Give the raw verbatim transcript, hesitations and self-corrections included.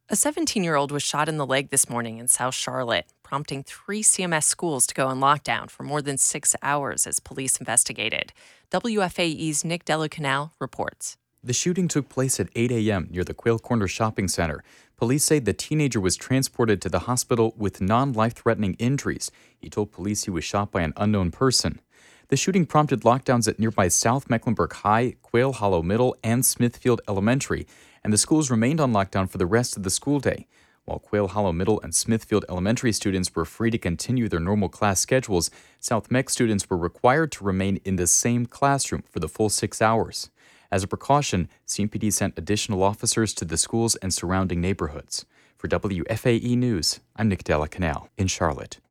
A seventeen-year-old was shot in the leg this morning in South Charlotte, prompting three C M S schools to go on lockdown for more than six hours as police investigated. W F A E's Nick Delacanal reports. The shooting took place at eight a.m. near the Quail Corner Shopping Center. Police say the teenager was transported to the hospital with non-life-threatening injuries. He told police he was shot by an unknown person. The shooting prompted lockdowns at nearby South Mecklenburg High, Quail Hollow Middle, and Smithfield Elementary, and the schools remained on lockdown for the rest of the school day. While Quail Hollow Middle and Smithfield Elementary students were free to continue their normal class schedules, South Meck students were required to remain in the same classroom for the full six hours. As a precaution, C M P D sent additional officers to the schools and surrounding neighborhoods. For W F A E News, I'm Nick Delacanal in Charlotte.